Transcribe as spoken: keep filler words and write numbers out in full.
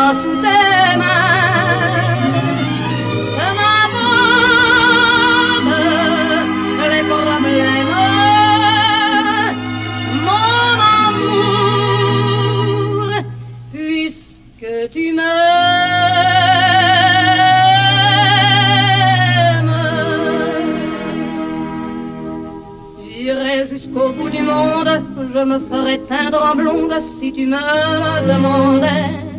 pas sous tes mains. Que m'apportent les problèmes, mon amour, puisque tu m'aimes. J'irai jusqu'au bout du monde, je me ferai teindre en blonde si tu me le demandais.